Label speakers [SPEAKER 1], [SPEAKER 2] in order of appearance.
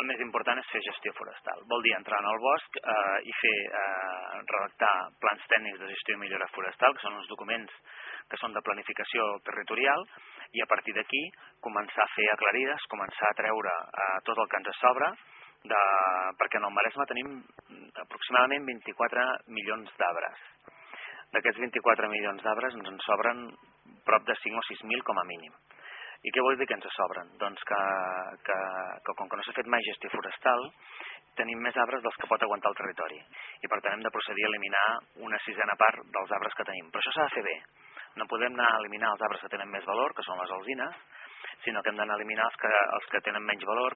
[SPEAKER 1] més important és fer gestió forestal. Vol dir entrar en el bosc i redactar plans tècnics de gestió i millora forestal, que són uns documents que són de planificació territorial, i a partir d'aquí començar a fer aclarides, començar a treure tot el que ens sobra, perquè en el Maresme tenim aproximadament 24 milions d'arbres. D'aquests 24 milions d'arbres ens en sobren prop de 5 o 6.000 com a mínim. I què vol dir que ens sobren? Doncs que com que no s'ha fet mai gestió forestal, tenim més arbres dels que pot aguantar el territori. I per tant hem de procedir a eliminar una sisena part dels arbres que tenim. Però això s'ha de fer bé. No podem anar a eliminar els arbres que tenen més valor, que són les alzines, sinó que hem d'anar a eliminar els que tenen menys valor,